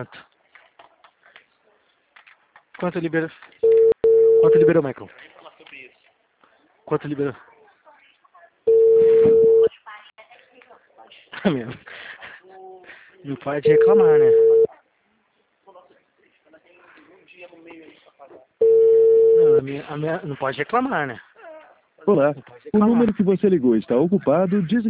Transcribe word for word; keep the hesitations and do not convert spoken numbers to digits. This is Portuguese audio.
Quanto? Quanto liberou? Quanto liberou, Michael? Quanto liberou? Meu, não pode reclamar, né? Não, a minha, a minha, não pode reclamar, né? Olá, Não pode o reclamar. número que você ligou está ocupado. Des